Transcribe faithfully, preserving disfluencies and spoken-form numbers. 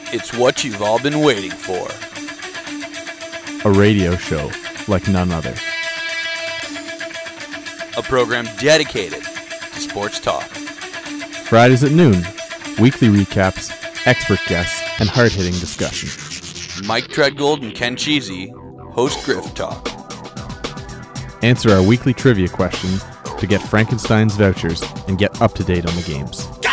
It's what you've all been waiting for. A radio show like none other. A program dedicated to sports talk. Fridays at noon, weekly recaps, expert guests, and hard-hitting discussion. Mike Treadgold and Ken Cheesy host Griff Talk. Answer our weekly trivia question to get Frankenstein's vouchers and get up to date on the games.